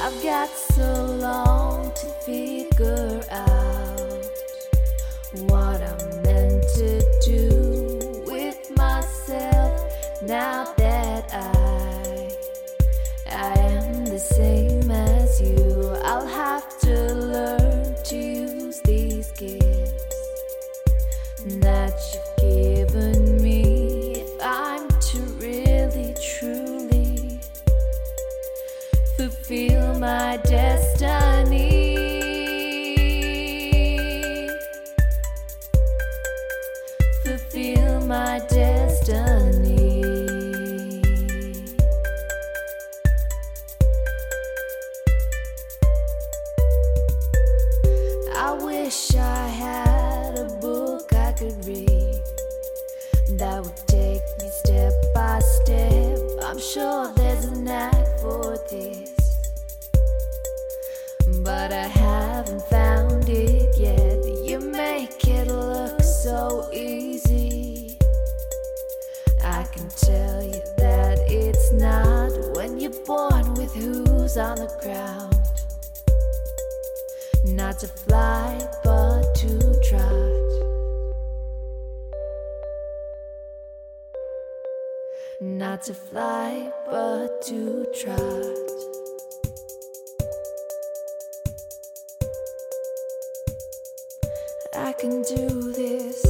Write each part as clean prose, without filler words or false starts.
I've got so long to figure out what I'm meant to do with myself now that I am the same as you. I'll have to learn to use these gifts that you've given me if I'm to really truly fulfill my destiny. Fulfill my destiny. I wish I had a book I could read that would take me step by step. I'm sure there's a knack for this, but I haven't found it yet. You make it look so easy. I can tell you that it's not when you're born with hooves on the ground. Not to fly, but to trot. Not to fly, but to trot. I can do this.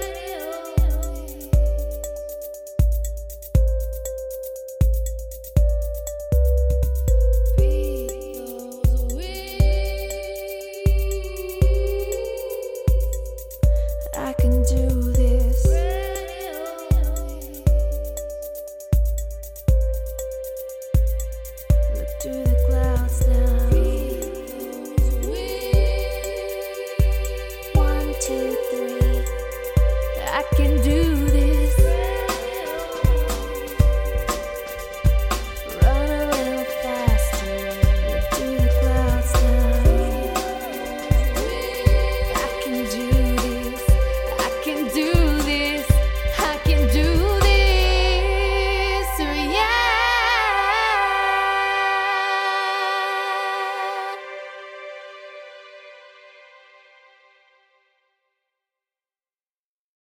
I can do this. Let's do this.